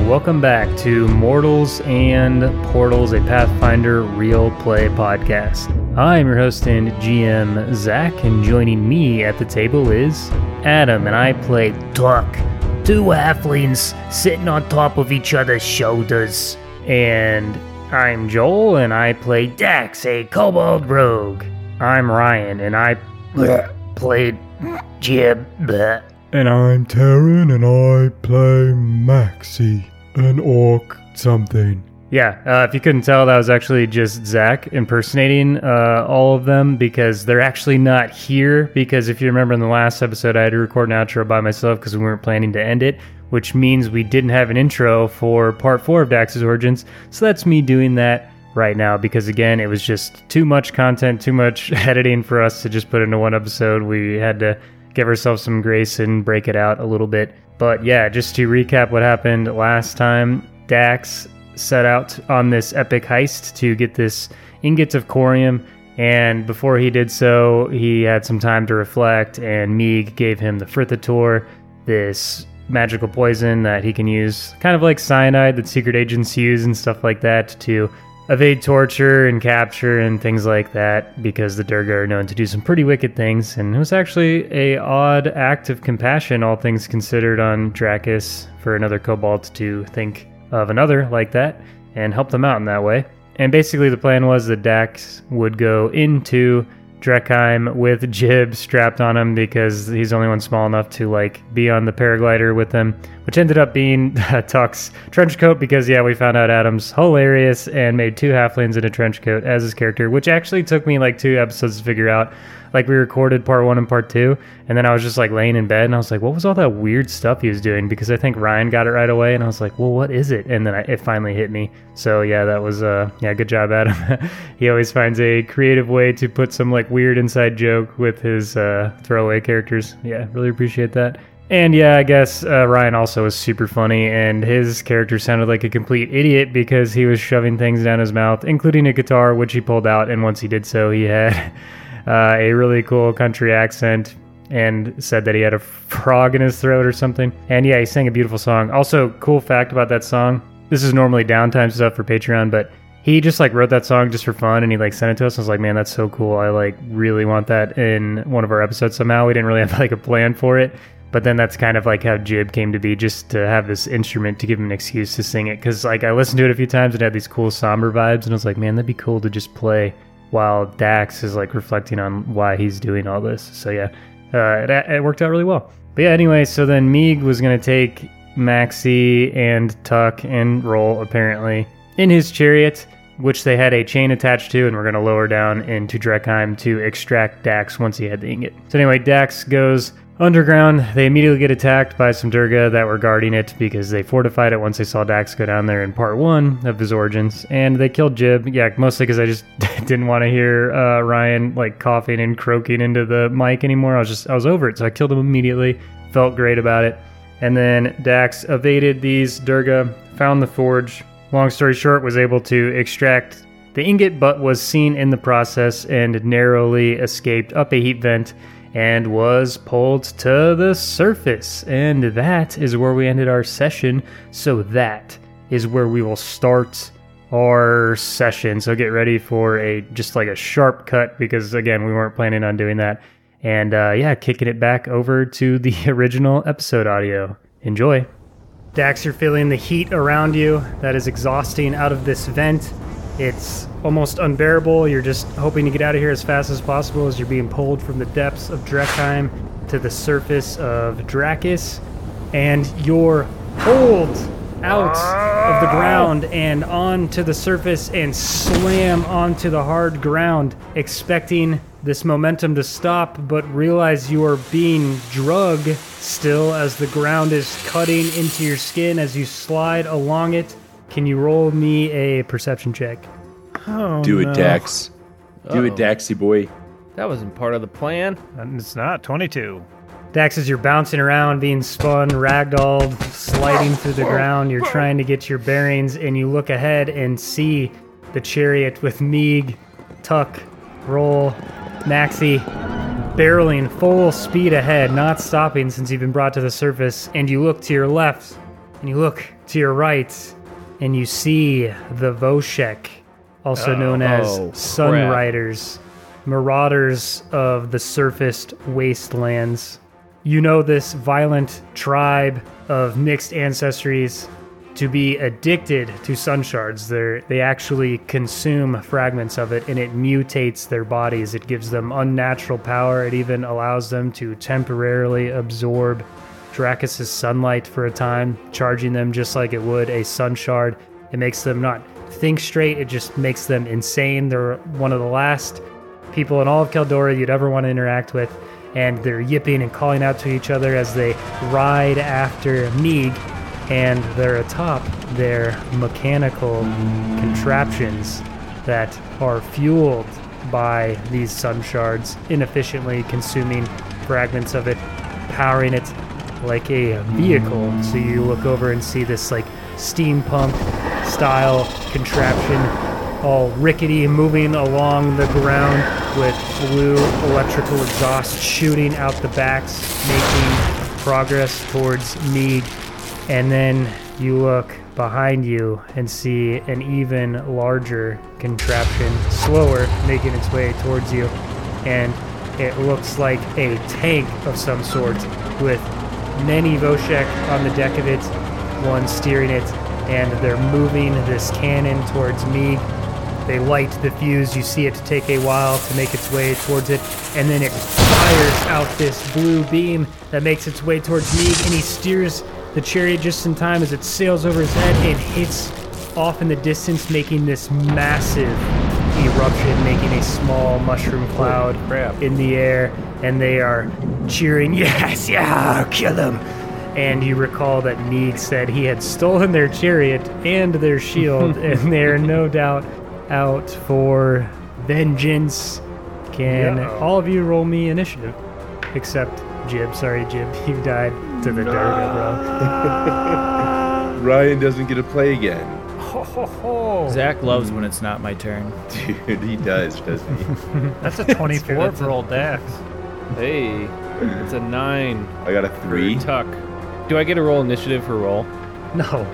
welcome back to Mortals and Portals, a Pathfinder real play podcast. I'm your host and GM, Zach, and joining me at the table is Adam, and I play Tuck, two halflings sitting on top of each other's shoulders. And I'm Joel, and I play Dax, a kobold rogue. I'm Ryan, and I played Jib. And I'm Taryn, and I play Maxie, an orc something. Yeah, if you couldn't tell, that was actually just Zach impersonating all of them, because they're actually not here, because if you remember in the last episode, I had to record an outro by myself because we weren't planning to end it, which means we didn't have an intro for part 4 of Dax's Origins, so that's me doing that right now, because again, it was just too much content, too much editing for us to just put into one episode. We had to give ourselves some grace and break it out a little bit. But yeah, just to recap what happened last time, Dax set out on this epic heist to get this ingot of corium, and before he did so, he had some time to reflect, and Meeg gave him the Frithitator, this magical poison that he can use, kind of like cyanide that secret agents use and stuff like that, to evade torture and capture and things like that, because the Durga are known to do some pretty wicked things. And it was actually a odd act of compassion, all things considered, on Drakis for another kobold to think of another like that and help them out in that way. And basically the plan was that Dax would go into Drekheim with Jib strapped on him, because he's the only one small enough to be on the paraglider with them, which ended up being Tuck's trench coat, because yeah, we found out Adam's hilarious and made 2 halflings in a trench coat as his character, which actually took me 2 episodes to figure out. We recorded part 1 and part 2, and then I was just laying in bed and I was like, what was all that weird stuff he was doing? Because I think Ryan got it right away, and I was like, well, what is it? And then it finally hit me. So yeah, that was good job, Adam. He always finds a creative way to put some weird inside joke with his throwaway characters. Yeah, really appreciate that. And yeah, I guess Ryan also was super funny, and his character sounded like a complete idiot because he was shoving things down his mouth, including a guitar, which he pulled out, and once he did so, he had a really cool country accent and said that he had a frog in his throat or something. And yeah, he sang a beautiful song. Also, cool fact about that song, this is normally downtime stuff for Patreon, but he just wrote that song just for fun, and he sent it to us. I was like, man, that's so cool. I really want that in one of our episodes somehow. We didn't really have a plan for it, but then that's kind of how Jib came to be, just to have this instrument to give him an excuse to sing it. Because I listened to it a few times and it had these cool somber vibes, and I was like, man, that'd be cool to just play while Dax is reflecting on why he's doing all this. So yeah, it worked out really well. But yeah, anyway, so then Meeg was going to take Maxie and Tuck and roll, apparently, in his chariot, which they had a chain attached to, and we're going to lower down into Drekheim to extract Dax once he had the ingot. So anyway, Dax goes underground. They immediately get attacked by some Durga that were guarding it, because they fortified it once they saw Dax go down there in part 1 of his origins, and they killed Jib. Yeah, mostly because I just didn't want to hear Ryan coughing and croaking into the mic anymore. I was over it, so I killed him immediately. Felt great about it. And then Dax evaded these Durga, found the forge. Long story short, was able to extract the ingot, but was seen in the process and narrowly escaped up a heat vent and was pulled to the surface. And that is where we ended our session. So that is where we will start our session. So get ready for a sharp cut, because again, we weren't planning on doing that. And kicking it back over to the original episode audio. Enjoy. Dax, you're feeling the heat around you that is exhausting out of this vent. It's almost unbearable. You're just hoping to get out of here as fast as possible as you're being pulled from the depths of Drekheim to the surface of Drakis. And you're pulled out of the ground and onto the surface and slam onto the hard ground, expecting this momentum to stop, but realize you are being drugged still as the ground is cutting into your skin as you slide along it. Can you roll me a perception check? Do it, Dax. Do it, Daxy boy. That wasn't part of the plan. It's not. 22. Dax, as you're bouncing around, being spun, ragdolled, sliding through the ground, you're trying to get your bearings, and you look ahead and see the chariot with Meeg, Tuck, Roll, Maxie, barreling full speed ahead, not stopping since you've been brought to the surface, and you look to your left, And you look to your right, and you see the Voshek, also known as Sun crap. Riders, marauders of the surfaced wastelands. You know this violent tribe of mixed ancestries to be addicted to sun shards. They actually consume fragments of it, and it mutates their bodies. It gives them unnatural power. It even allows them to temporarily absorb Drakus' sunlight for a time, charging them just like it would a sun shard. It makes them not think straight, it just makes them insane. They're one of the last people in all of Caldora you'd ever want to interact with, and they're yipping and calling out to each other as they ride after Meeg, and they're atop their mechanical contraptions that are fueled by these sun shards, inefficiently consuming fragments of it, powering it like a vehicle. So you look over and see this like steampunk style contraption, all rickety, moving along the ground with blue electrical exhaust shooting out the backs, making progress towards Meeg. And then you look behind you and see an even larger contraption, slower, making its way towards you. And it looks like a tank of some sort with many Voshek on the deck of it, one steering it, and they're moving this cannon towards Meeg. They light the fuse. You see it take a while to make its way towards it, and then it fires out this blue beam that makes its way towards Meeg, and he steers the chariot just in time as it sails over his head and hits off in the distance, making this massive eruption, making a small mushroom cloud in the air, and they are cheering, yes, yeah, kill him. And you recall that Meeg said he had stolen their chariot and their shield, and they're no doubt out for vengeance. Can all of you roll me initiative? Except Jib. Sorry, Jib. You died to the Durga, bro. Ryan doesn't get to play again. Zach loves when it's not my turn. Dude, he does, doesn't he? That's a 24 for old Dax. Hey, it's a 9. I got a 3. Tuck. Do I get a roll initiative for roll? No.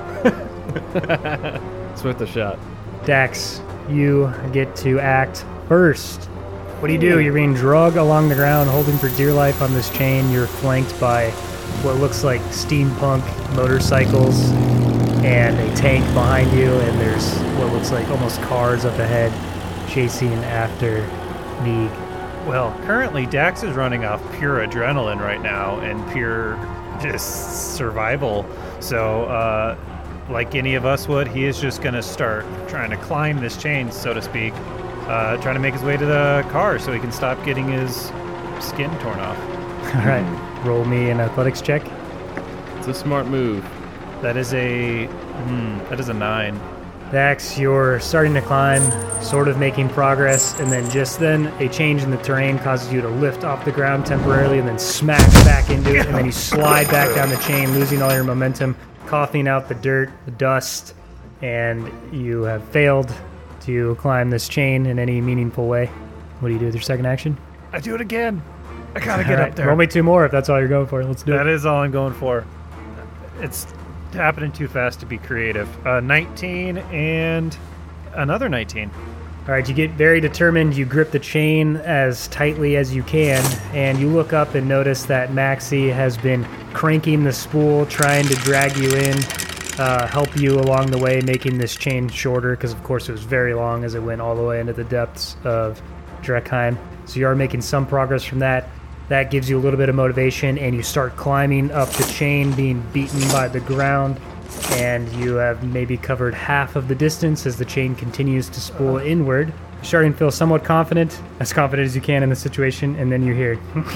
It's worth a shot. Dax, you get to act first. What do? You're being dragged along the ground, holding for dear life on this chain. You're flanked by what looks like steampunk motorcycles and a tank behind you, and there's what looks like almost cars up ahead chasing after Meeg. Well, currently Dax is running off pure adrenaline right now and pure just survival. So, like any of us would, he is just going to start trying to climb this chain, so to speak, trying to make his way to the car so he can stop getting his skin torn off. All right, roll me an athletics check. It's a smart move. That is a 9. Dax, you're starting to climb, sort of making progress, and then just then a change in the terrain causes you to lift off the ground temporarily and then smack back into it, and then you slide back down the chain, losing all your momentum, coughing out the dirt, the dust, and you have failed to climb this chain in any meaningful way. What do you do with your second action? I do it again. I gotta get up there. Roll me 2 more if that's all you're going for. Let's do That it. is all I'm going for. It's happening too fast to be creative. 19 and another 19. All right, you get very determined. You grip the chain as tightly as you can, and you look up and notice that Maxie has been cranking the spool, trying to drag you in, help you along the way, making this chain shorter, because of course it was very long as it went all the way into the depths of Drekheim. So you are making some progress from that. That gives you a little bit of motivation, and you start climbing up the chain, being beaten by the ground, and you have maybe covered half of the distance as the chain continues to spool inward. You're starting to feel somewhat confident as you can in the situation, and then you hear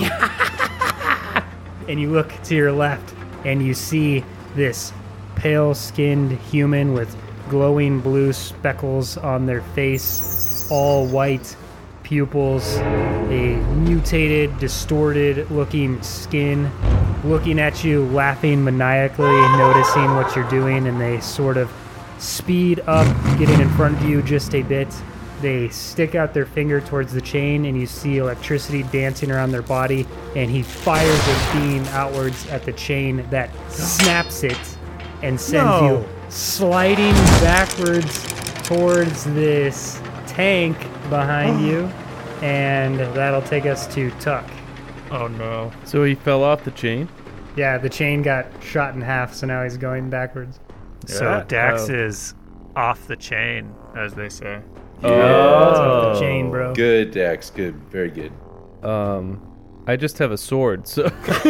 and you look to your left, and you see this pale-skinned human with glowing blue speckles on their face, all white pupils, a mutated, distorted-looking skin, looking at you, laughing maniacally, noticing what you're doing, and they sort of speed up, getting in front of you just a bit. They stick out their finger towards the chain, and you see electricity dancing around their body, and he fires a beam outwards at the chain that snaps it and sends you sliding backwards towards this tank behind you, and that'll take us to Tuck. Oh no. So he fell off the chain? Yeah, the chain got shot in half, so now he's going backwards. So Dax is off the chain, as they say. It's off the chain, bro. Good, Dax. Good. Very good. I just have a sword, so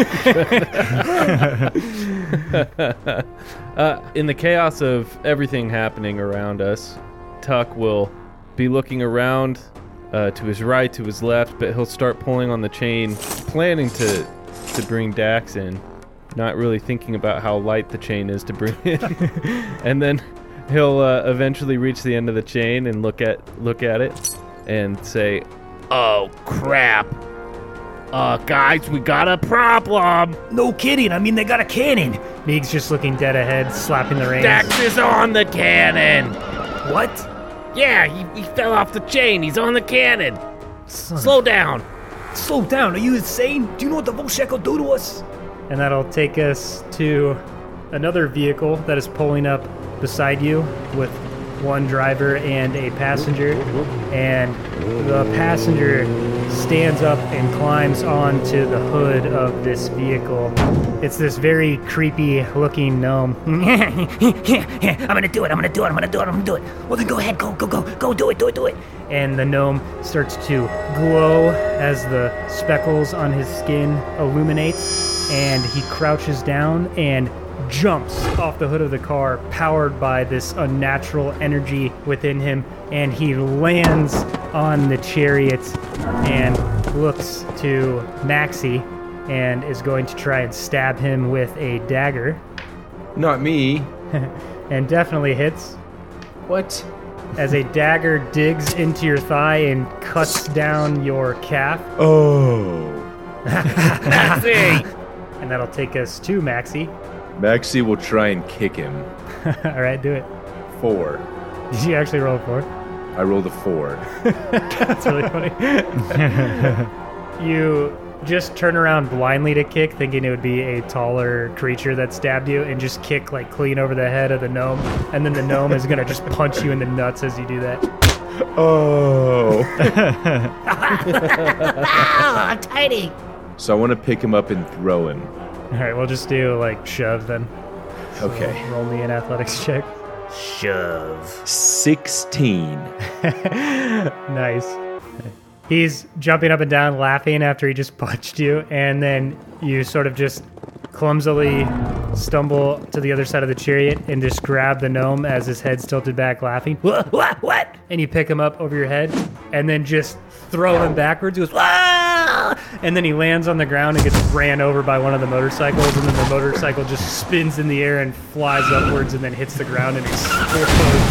in the chaos of everything happening around us, Tuck will be looking around to his right, to his left, but he'll start pulling on the chain, planning to bring Dax in, not really thinking about how light the chain is to bring in. And then he'll eventually reach the end of the chain and look at it and say, "Oh crap. Guys, we got a problem." No kidding, I mean, they got a cannon. Meeg's just looking dead ahead, slapping the reins. Dax is on the cannon. What? Yeah, he fell off the chain. He's on the cannon. Slow down. Slow down, are you insane? Do you know what the Volshek will do to us? And that'll take us to another vehicle that is pulling up beside you with one driver and a passenger. And the passenger stands up and climbs onto the hood of this vehicle. It's this very creepy looking gnome. I'm gonna do it. Well then go ahead, go, do it. And the gnome starts to glow as the speckles on his skin illuminate, and he crouches down and jumps off the hood of the car, powered by this unnatural energy within him, and he lands on the chariot and looks to Maxie and is going to try and stab him with a dagger, Not me. and definitely hits What? as a dagger digs into your thigh and cuts down your calf. Oh. Maxie! And that'll take us to Maxie. Maxie will try and kick him. All right, do it. 4. Did you actually roll a 4? I rolled a 4. That's really funny. You just turn around blindly to kick, thinking it would be a taller creature that stabbed you, and just kick like clean over the head of the gnome. And then the gnome is going to just punch you in the nuts as you do that. Oh. Ah, tiny. So I want to pick him up and throw him. All right, we'll just do like shove then. Okay. Roll me an athletics check. Shove. 16. Nice. He's jumping up and down, laughing after he just punched you, and then you sort of just clumsily stumble to the other side of the chariot and just grab the gnome as his head's tilted back, laughing. What? And you pick him up over your head, and then just throw him backwards. He goes, "Ah!" And then he lands on the ground and gets ran over by one of the motorcycles, and then the motorcycle just spins in the air and flies upwards and then hits the ground and explodes.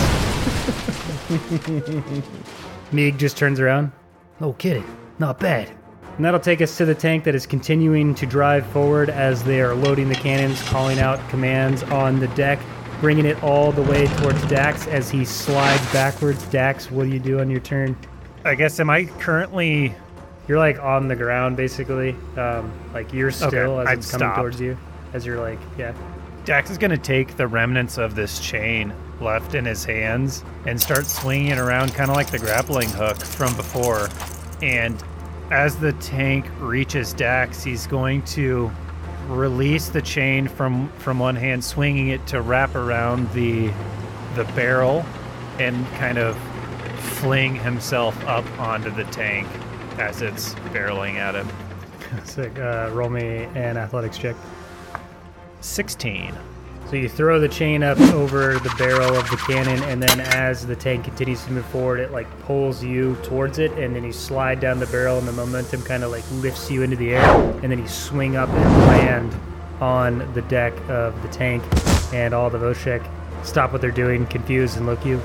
Meeg just turns around. No kidding. Not bad. And that'll take us to the tank that is continuing to drive forward as they are loading the cannons, calling out commands on the deck, bringing it all the way towards Dax as he slides backwards. Dax, what do you do on your turn? I guess, am I currently... You're like on the ground, basically. Like you're still as I've it's coming stopped. towards you. As you're like, yeah. Dax is going to take the remnants of this chain left in his hands and start swinging it around kind of like the grappling hook from before. And as the tank reaches Dax, he's going to release the chain from one hand, swinging it to wrap around the barrel and kind of fling himself up onto the tank as it's barreling at him. Sick. Roll me an athletics check. 16. So you throw the chain up over the barrel of the cannon, and then as the tank continues to move forward, it like pulls you towards it, and then you slide down the barrel, and the momentum kind of like lifts you into the air, and then you swing up and land on the deck of the tank, and all the Voshek stop what they're doing, confused, and look at you.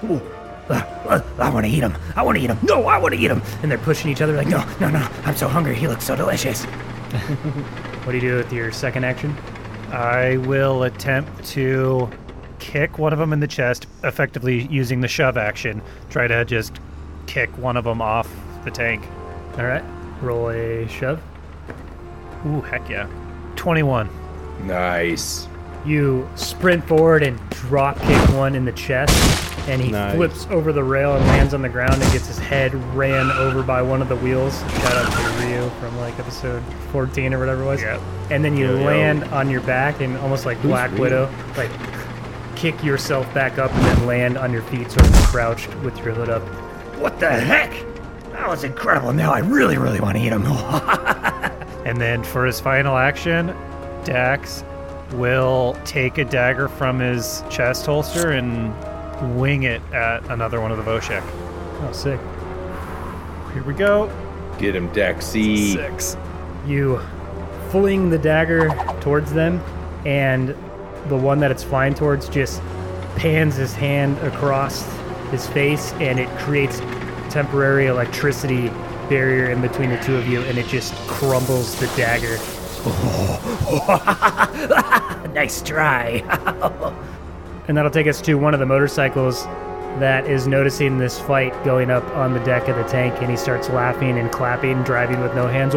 I want to eat him. No, I want to eat him. And they're pushing each other like, No. I'm so hungry. He looks so delicious. what do you do with your second action? I will attempt to kick one of them in the chest, effectively using the shove action. Try to just kick one of them off the tank. All right. Roll a shove. Ooh, heck yeah. 21. Nice. You sprint forward and drop kick one in the chest, and he Nice. flips over the rail and lands on the ground and gets his head ran over by one of the wheels. Shout out to Ryu from like episode 14 or whatever it was. Yep. And then you Yo, yo. land on your back and almost like Black Widow, like kick yourself back up and then land on your feet, sort of crouched with your hood up. What the heck? That was incredible. Now I really, really want to eat him. And then for his final action, Dax will take a dagger from his chest holster and wing it at another one of the Voshek. Oh, sick. Here we go. Get him, Daxy. 6. You fling the dagger towards them, and the one that it's flying towards just pans his hand across his face, and it creates temporary electricity barrier in between the two of you, and it just crumbles the dagger. Nice try. And that'll take us to one of the motorcycles that is noticing this fight going up on the deck of the tank, and he starts laughing and clapping, driving with no hands.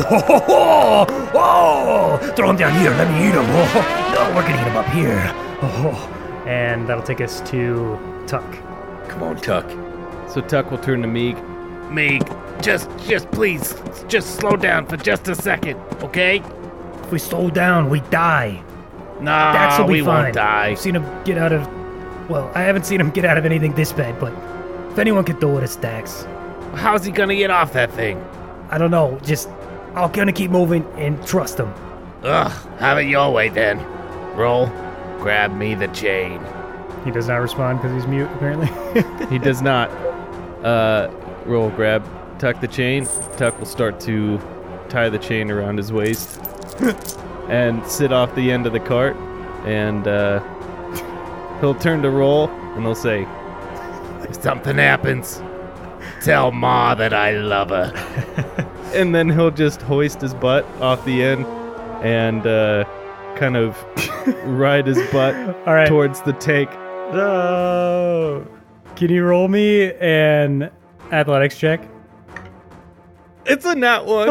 Oh, throw him down here. Let me eat him. Oh, no, we're gonna eat him up here. Oh, And that'll take us to Tuck. Come on, Tuck. So Tuck will turn to Meeg. Meeg, just please, just slow down for just a second, okay? if we slow down, we die. Nah, Dax will be we fine. won't die. I've seen him get out of. Well, I haven't seen him get out of anything this bad, but if anyone can do it, it's Dax. How's he gonna get off that thing? I don't know. Just I'll gonna keep moving and trust him. Ugh, have it your way then. Roll, grab me the chain. He does not respond because he's mute, apparently. He does not. Roll, grab, tuck the chain. Tuck will start to tie the chain around his waist and sit off the end of the cart. And he'll turn to Roll and he'll say, If something happens, tell Ma that I love her. and then he'll just hoist his butt off the end and kind of ride his butt All right. towards the tank. No. Can you roll me an athletics check? It's a nat one.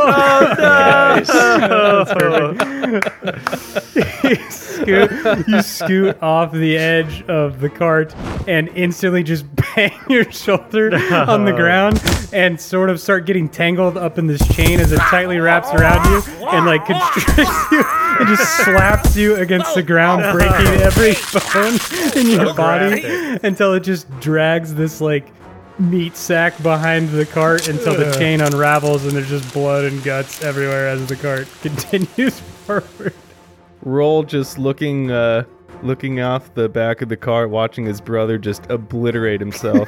You scoot off the edge of the cart and instantly just bang your shoulder on the ground and sort of start getting tangled up in this chain as it tightly wraps around you and like constricts you and just slaps you against the ground, breaking every bone in your body until it just drags this like meat sack behind the cart until the chain unravels and there's just blood and guts everywhere as the cart continues forward. Roll just looking off the back of the car, watching his brother just obliterate himself.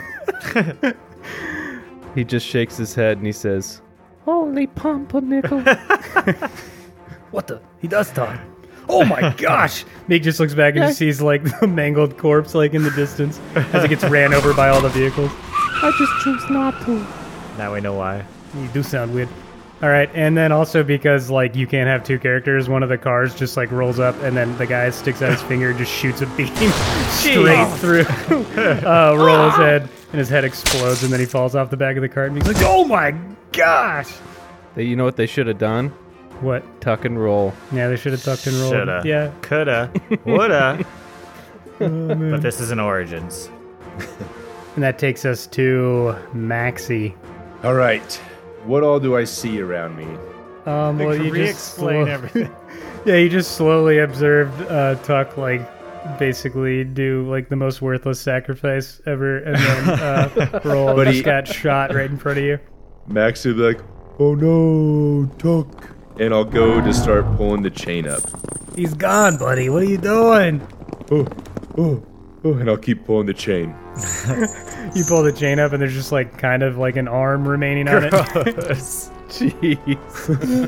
He just shakes his head and he says, Holy pumpernickel. What the? He does talk. Oh my gosh! Nick just looks back and just sees like the mangled corpse like in the distance as it gets ran over by all the vehicles. I just choose not to. Now we know why. You do sound weird. All right, and then also because like you can't have two characters, one of the cars just like rolls up, and then the guy sticks out his finger and just shoots a beam straight through Roll's head, and his head explodes, and then he falls off the back of the cart, and he's like, "Oh my gosh!" you know what they should have done? What? Tuck and roll. Yeah, they should have tucked and rolled. Shoulda. Yeah. Coulda. Woulda. But this isn't Origins. And that takes us to Maxie. All right. What all do I see around me? Well, you just Re-explain slow- everything. Yeah, you just slowly observed Tuck like basically do like the most worthless sacrifice ever, and then Roll But just he- got shot right in front of you. Max would be like, oh no, Tuck. And I'll go to start pulling the chain up. He's gone, buddy. What are you doing? Oh, and I'll keep pulling the chain. You pull the chain up, and there's just like kind of like an arm remaining on it. Jeez.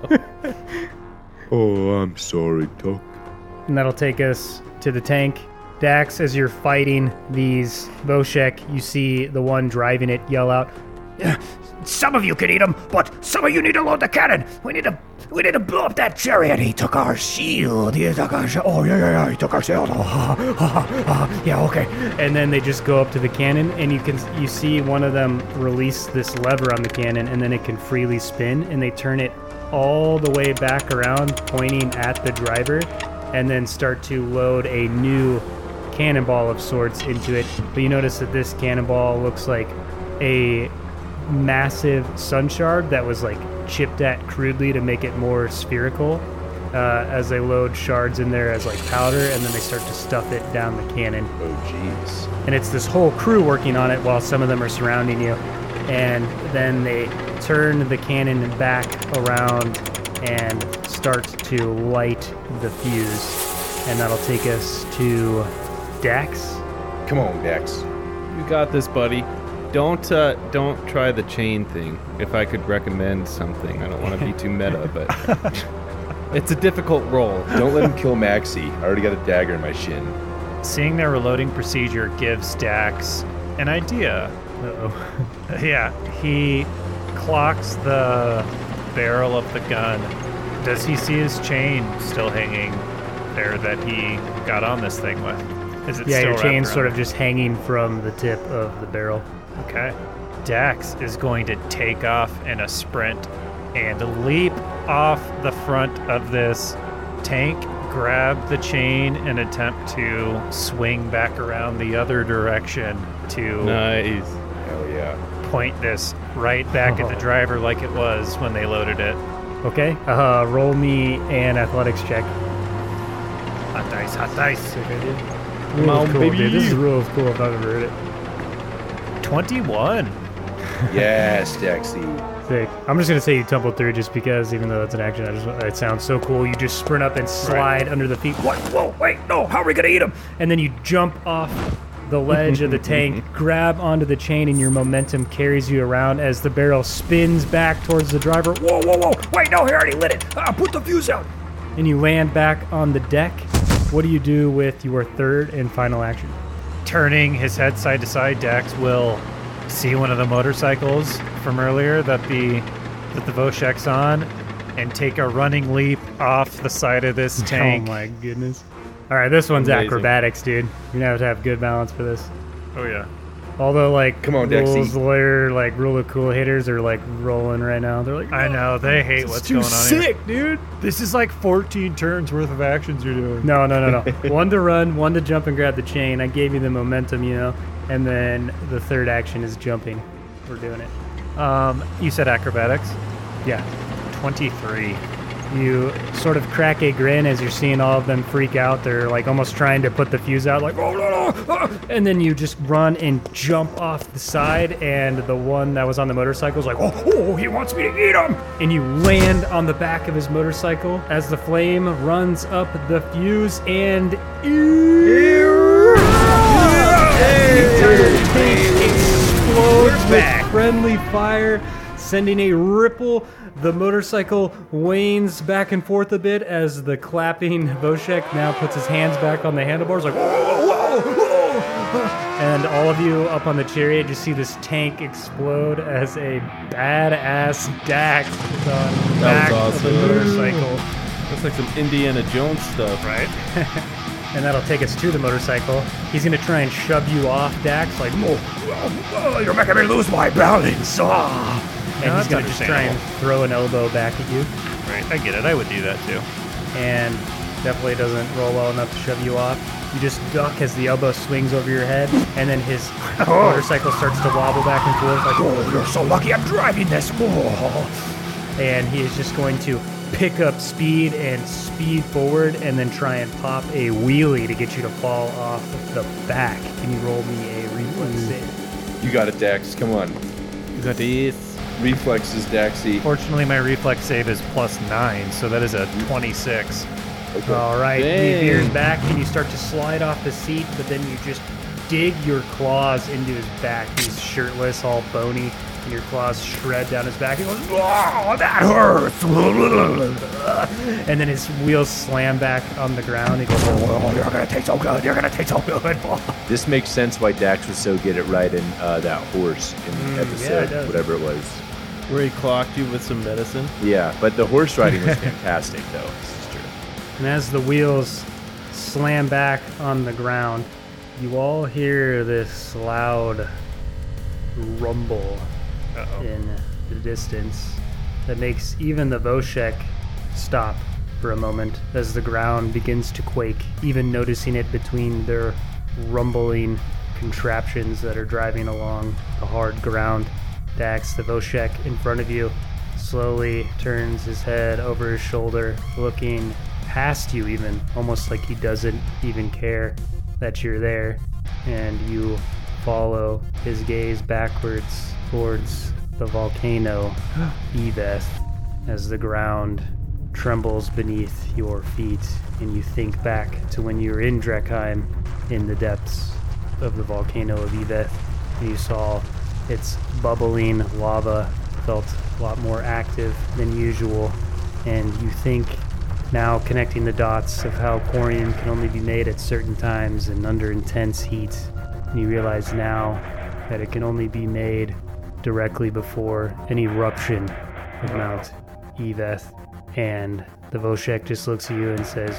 Oh, I'm sorry, Tuck. And that'll take us to the tank. Dax, as you're fighting these Voshek, you see the one driving it yell out, Some of you can eat him, but some of you need to load the cannon. We need to blow up that chariot. He took our shield. He took our shield. Oh yeah. He took our shield. Yeah, okay. and then they just go up to the cannon, and you see one of them release this lever on the cannon, and then it can freely spin, and they turn it all the way back around, pointing at the driver, and then start to load a new cannonball of sorts into it. But you notice that this cannonball looks like a massive sun shard that was like chipped at crudely to make it more spherical, as they load shards in there as like powder, and then they start to stuff it down the cannon. Oh, jeez. And it's this whole crew working on it while some of them are surrounding you. And then they turn the cannon back around and start to light the fuse. And that'll take us to Dax. Come on, Dax. You got this, buddy. Don't try the chain thing. If I could recommend something, I don't want to be too meta, but it's a difficult roll. Don't let him kill Maxie. I already got a dagger in my shin. Seeing their reloading procedure gives Dax an idea. Uh-oh. Yeah, he clocks the barrel of the gun. Does he see his chain still hanging there that he got on this thing with? Is it Yeah, still your chain's wrapped sort around? of just hanging from the tip of the barrel. Okay. Dax is going to take off in a sprint and leap off the front of this tank, grab the chain, and attempt to swing back around the other direction to Nice. Hell yeah. point this right back at the driver like it was when they loaded it. Okay, roll me an athletics check. Hot dice, hot dice. Sick idea. Come on, cool, baby. dude. This is real cool if I've ever heard it. 21. Yes, Daxie. Sick. I'm just gonna say you tumbled through just because, even though it's an action, it sounds so cool. You just sprint up and slide under the feet. What? Whoa! Wait! No! How are we gonna eat him? And then you jump off the ledge of the tank, grab onto the chain, and your momentum carries you around as the barrel spins back towards the driver. Whoa, whoa, whoa. Wait, no, he already lit it. Put the fuse out. And you land back on the deck. What do you do with your third and final action? Turning his head side to side, Dax will see one of the motorcycles from earlier that the Voshek's on and take a running leap off the side of this tank. Oh my goodness. All right, this one's Amazing. acrobatics, dude. You're gonna have to have good balance for this. Oh, yeah. Although, like, Come on, rules Dexy. lawyer, like, rule of cool haters are, like, rolling right now. They're like, I know, they hate what's going on here. dude. This is like 14 turns worth of actions you're doing. No. One to run, one to jump and grab the chain. I gave you the momentum, you know. And then the third action is jumping. We're doing it. You said acrobatics? Yeah. 23. You sort of crack a grin as you're seeing all of them freak out. They're like almost trying to put the fuse out, like, oh, no. And then you just run and jump off the side, and the one that was on the motorcycle is like, oh, he wants me to eat him. And you land on the back of his motorcycle as the flame runs up the fuse, and explodes with friendly fire, sending a ripple. The motorcycle wanes back and forth a bit as the clapping Voshek now puts his hands back on the handlebars, like, whoa, whoa, whoa. And all of you up on the chariot just see this tank explode as a badass Dax is on the back of the motorcycle. That's like some Indiana Jones stuff. Right? And that'll take us to the motorcycle. He's going to try and shove you off, Dax, like, Oh, you're making me lose my balance. and he's that's going to just try and understandable. throw an elbow back at you. Right, I get it. I would do that too. And definitely doesn't roll well enough to shove you off. You just duck as the elbow swings over your head, and then his motorcycle starts to wobble back and forth, like, Oh, you're so lucky I'm driving this. Oh. and he is just going to pick up speed and speed forward, and then try and pop a wheelie to get you to fall off the back. Can you roll me a reflex save? You got it, Dax. Come on. You got this. Reflexes, Daxie. Fortunately, my reflex save is +9, so that is a 26. Okay. All right, he Dang. veers back, and you start to slide off the seat, but then you just dig your claws into his back. He's shirtless, all bony, and your claws shred down his back. He goes, Oh, that hurts. and then his wheels slam back on the ground. He goes, Oh, you're gonna taste so good. You're gonna taste so good. This makes sense why Dax was so good at riding that horse in the episode, it does. whatever it was. Where he clocked you with some medicine. Yeah, but the horse riding was fantastic, though. This is true. and as the wheels slam back on the ground, you all hear this loud rumble in the distance that makes even the Voshek stop for a moment as the ground begins to quake, even noticing it between their rumbling contraptions that are driving along the hard ground. Dax, the Voshek in front of you, slowly turns his head over his shoulder, looking past you even, almost like he doesn't even care that you're there, and you follow his gaze backwards towards the volcano, Eveth, as the ground trembles beneath your feet, and you think back to when you were in Drekheim, in the depths of the volcano of Eveth. You saw its bubbling lava felt a lot more active than usual, and you think now, connecting the dots of how Corium can only be made at certain times and under intense heat, and you realize now that it can only be made directly before an eruption of Mount Eveth. And the Voshek just looks at you and says,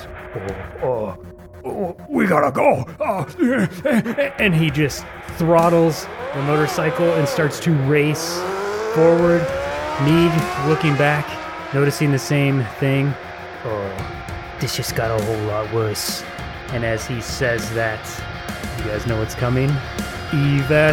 We gotta go. and he just throttles the motorcycle and starts to race forward. Neeg, looking back, noticing the same thing. This just got a whole lot worse. And as he says that, you guys know what's coming? Eveth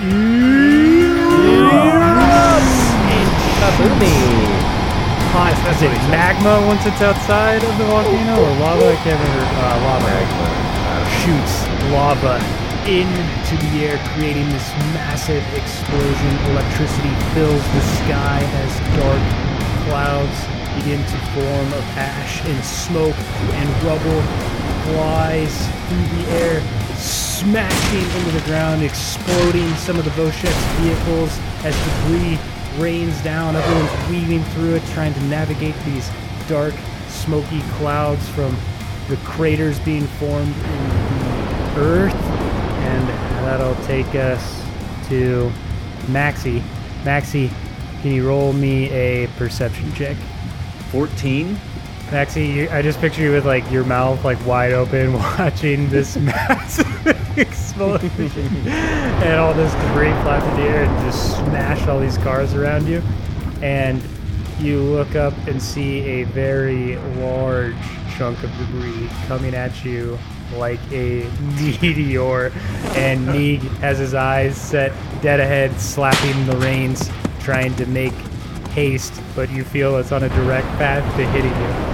hot. Is it magma once it's outside of the volcano or lava? I can't remember. Lava. Shoots lava into the air, creating this massive explosion. Electricity fills the sky as dark clouds begin to form of ash and smoke, and rubble flies through the air, smashing into the ground, exploding some of the Voshek's vehicles as debris rains down. Everyone's weaving through it, trying to navigate these dark, smoky clouds from the craters being formed in the earth. And that'll take us to Maxie. Maxie, can you roll me a perception check? 14? Maxie, I just picture you with like your mouth like wide open watching this massive explosion and all this debris fly through the air and just smash all these cars around you. And you look up and see a very large chunk of debris coming at you like a meteor. And Neeg has his eyes set dead ahead, slapping the reins, trying to make haste, but you feel it's on a direct path to hitting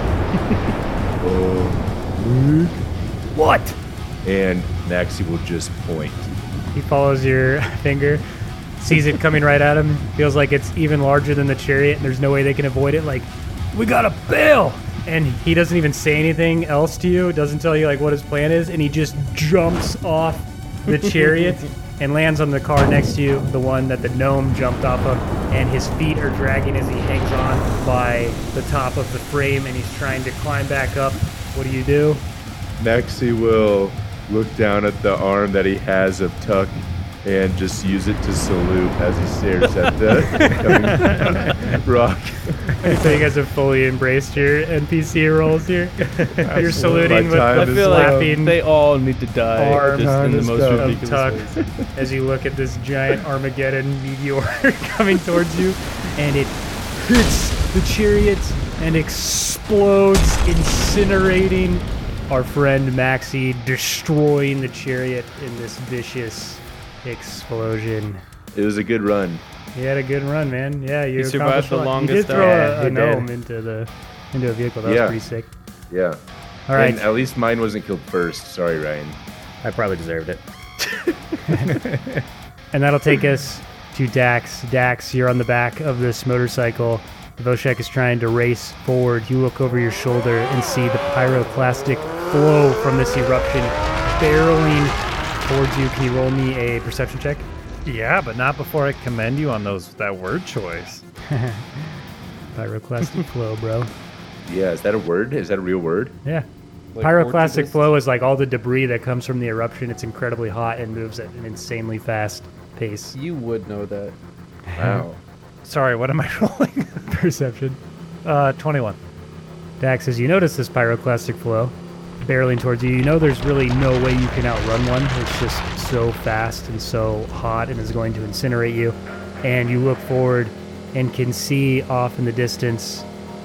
you. What? And Maxie will just point. He follows your finger, sees it coming right at him, feels like it's even larger than the chariot, and there's no way they can avoid it. Like, we gotta bail! And he doesn't even say anything else to you, doesn't tell you like what his plan is, and he just jumps off the chariot and lands on the car next to you, the one that the gnome jumped off of, and his feet are dragging as he hangs on by the top of the frame, and he's trying to climb back up. What do you do? Maxie will look down at the arm that he has of Tuck and just use it to salute as he stares at the rock. So you guys have fully embraced your NPC roles here. You're saluting with time I is feel slapping like they all need to die arm just in the most of ridiculous Tuck ways. as you look at this giant Armageddon meteor coming towards you, and it hits the chariot and explodes, incinerating our friend Maxie, destroying the chariot in this vicious explosion. It was a good run. You had a good run, man. Yeah, you survived accomplished the a lot. longest You did throw hour. a gnome into a vehicle. That was pretty sick. Yeah. All right. And at least mine wasn't killed first. Sorry, Ryan. I probably deserved it. And that'll take us to Dax. Dax, you're on the back of this motorcycle. Voshek is trying to race forward. You look over your shoulder and see the pyroclastic flow from this eruption barreling towards you. Can you roll me a perception check? Yeah, but not before I commend you on that word choice. Pyroclastic flow, bro. Yeah, is that a word? Is that a real word? Yeah. Like Pyroclastic Portuguese? flow is like all the debris that comes from the eruption. It's incredibly hot and moves at an insanely fast pace. You would know that. Wow. Sorry, what am I rolling? Perception. 21. Dax, as you notice this pyroclastic flow barreling towards you, you know there's really no way you can outrun one. It's just so fast and so hot and is going to incinerate you. And you look forward and can see off in the distance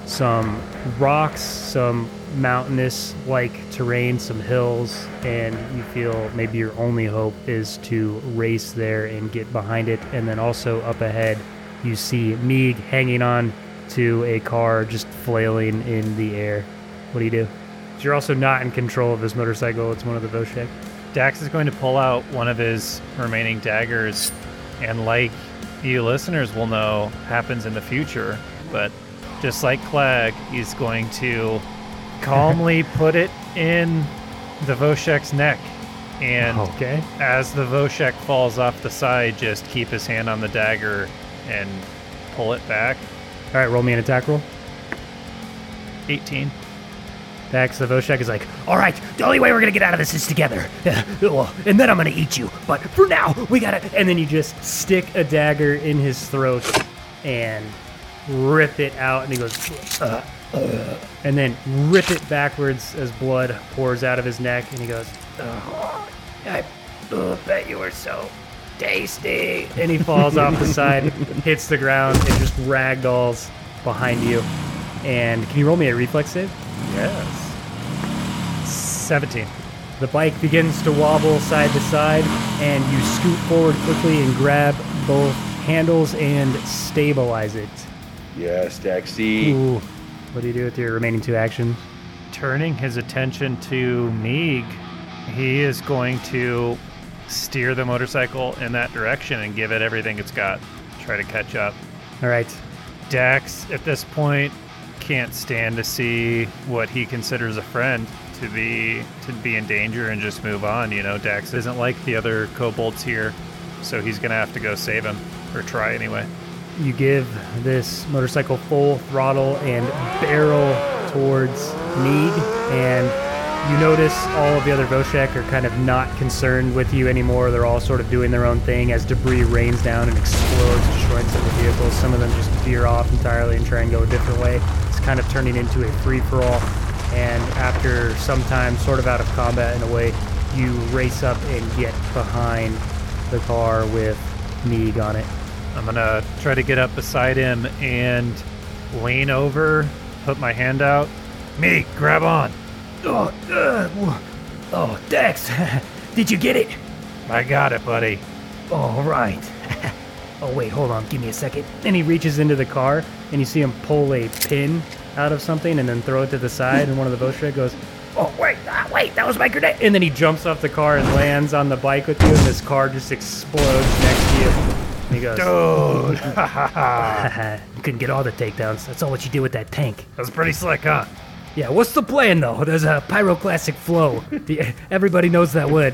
some rocks, some mountainous-like terrain, some hills, and you feel maybe your only hope is to race there and get behind it. And then also up ahead, you see Meeg hanging on to a car, just flailing in the air. What do you do? You're also not in control of this motorcycle. It's one of the Voshek. Dax is going to pull out one of his remaining daggers, and like you listeners will know, happens in the future, but just like Clegg, he's going to calmly put it in the Voshek's neck. And as the Voshek falls off the side, just keep his hand on the dagger and pull it back. All right, roll me an attack roll. 18. Dax, the Voshek is like, All right, the only way we're gonna get out of this is together. And then I'm gonna eat you. But for now, we gotta. and then you just stick a dagger in his throat and rip it out, and he goes, and then rip it backwards as blood pours out of his neck, and he goes, I bet you were so tasty. and he falls off the side, hits the ground, and just ragdolls behind you. And can you roll me a reflex save? Yes. 17. The bike begins to wobble side to side, and you scoot forward quickly and grab both handles and stabilize it. Yes, Daxie. Ooh. What do you do with your remaining 2 actions? Turning his attention to Meeg, he is going to steer the motorcycle in that direction and give it everything it's got. Try to catch up. All right. Dax, at this point, can't stand to see what he considers a friend to be in danger and just move on. You know, Dax isn't like the other kobolds here, so he's gonna have to go save him, or try anyway. You give this motorcycle full throttle and barrel towards Meeg, and you notice all of the other Voshek are kind of not concerned with you anymore. They're all sort of doing their own thing as debris rains down and explodes, destroying some of the vehicles. Some of them just veer off entirely and try and go a different way. It's kind of turning into a free-for-all, and after some time, sort of out of combat in a way, you race up and get behind the car with Meeg on it. I'm gonna try to get up beside him and lean over, put my hand out. Meeg, grab on. Oh, Dex, did you get it? I got it, buddy. All right. Oh, wait, hold on. Give me a second. And he reaches into the car, and you see him pull a pin out of something and then throw it to the side, and one of the Voshek goes, Oh, wait, that was my grenade. and then he jumps off the car and lands on the bike with you, and this car just explodes next to you. And he goes, Dude, You couldn't get all the takedowns. That's all what you did with that tank. that's pretty slick, huh? Yeah, what's the plan, though? There's a pyroclastic flow. Everybody knows that word.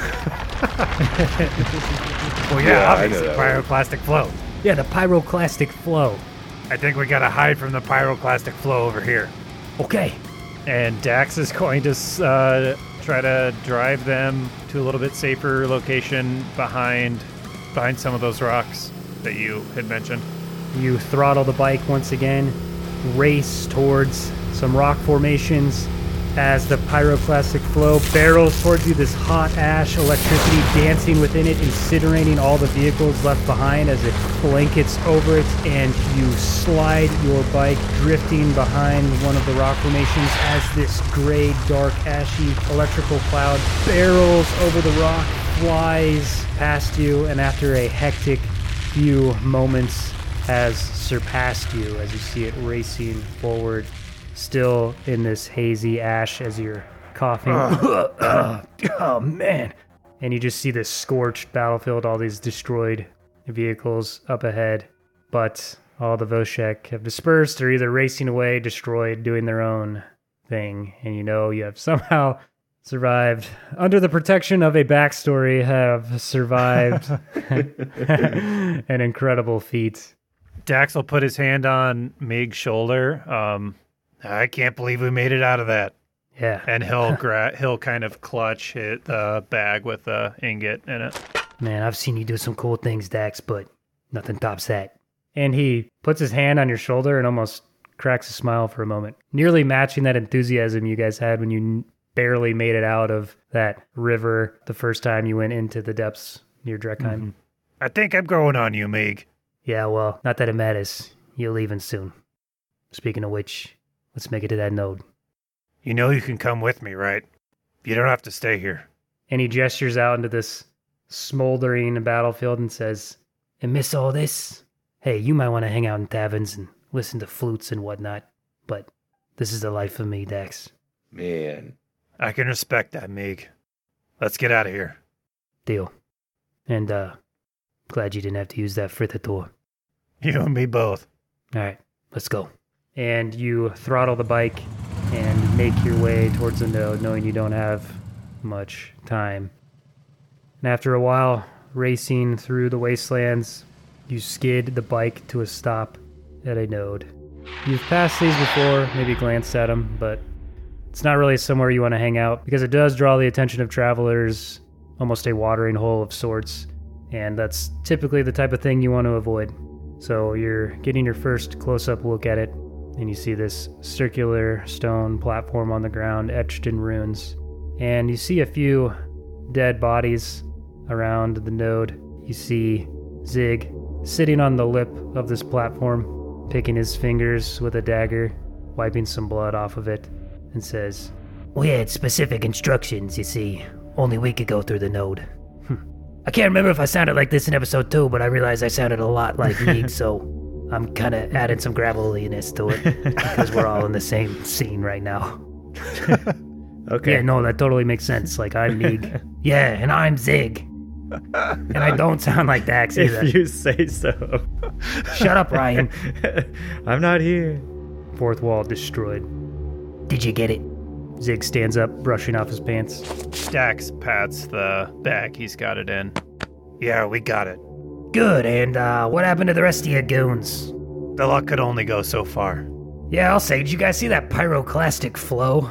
Well, Yeah, I obviously, know that pyroclastic flow. Yeah, the pyroclastic flow. I think we gotta hide from the pyroclastic flow over here. Okay. And Dax is going to try to drive them to a little bit safer location behind some of those rocks that you had mentioned. You throttle the bike once again, race towards some rock formations as the pyroclastic flow barrels towards you, this hot ash electricity dancing within it, incinerating all the vehicles left behind as it blankets over it, and you slide your bike drifting behind one of the rock formations as this gray, dark, ashy electrical cloud barrels over the rock, flies past you, and after a hectic few moments has surpassed you as you see it racing forward, still in this hazy ash as you're coughing. Oh, man. And you just see this scorched battlefield, all these destroyed vehicles up ahead. But all the Voshek have dispersed. They're either racing away, destroyed, doing their own thing. And you know you have somehow survived, under the protection of a backstory, have survived an incredible feat. Dax will put his hand on Meeg's shoulder. I can't believe we made it out of that. Yeah. And he'll kind of clutch the bag with the ingot in it. Man, I've seen you do some cool things, Dax, but nothing tops that. And he puts his hand on your shoulder and almost cracks a smile for a moment, nearly matching that enthusiasm you guys had when you barely made it out of that river the first time you went into the depths near Drekheim. Mm-hmm. I think I'm growing on you, Meeg. Yeah, well, not that it matters. You're leaving soon. Speaking of which, let's make it to that node. You know you can come with me, right? You don't have to stay here. And he gestures out into this smoldering battlefield and says, And miss all this? Hey, you might want to hang out in taverns and listen to flutes and whatnot, but this is the life for me, Dax. Man. I can respect that, Meeg. Let's get out of here. Deal. And, glad you didn't have to use that Fritator. You and me both. Alright, let's go. and you throttle the bike and make your way towards the node, knowing you don't have much time. And after a while, racing through the wastelands, you skid the bike to a stop at a node. You've passed these before, maybe glanced at them, but it's not really somewhere you want to hang out because it does draw the attention of travelers, almost a watering hole of sorts, and that's typically the type of thing you want to avoid. So you're getting your first close-up look at it, and you see this circular stone platform on the ground etched in runes. And you see a few dead bodies around the node. You see Zig sitting on the lip of this platform, picking his fingers with a dagger, wiping some blood off of it, and says, "We had specific instructions, you see. Only we could go through the node. I can't remember if I sounded like this in episode 2, but I realized I sounded a lot like Meeg, so I'm kind of adding some graveliness to it because we're all in the same scene right now." Okay. Yeah, no, that totally makes sense. Like, I'm Meeg. Yeah, and I'm Zig. And I don't sound like Dax either. If you say so. Shut up, Ryan. I'm not here. fourth wall destroyed. Did you get it? Zig stands up, brushing off his pants. Dax pats the bag he's got it in. Yeah, we got it. Good, and what happened to the rest of your goons? The luck could only go so far. Yeah, I'll say, did you guys see that pyroclastic flow?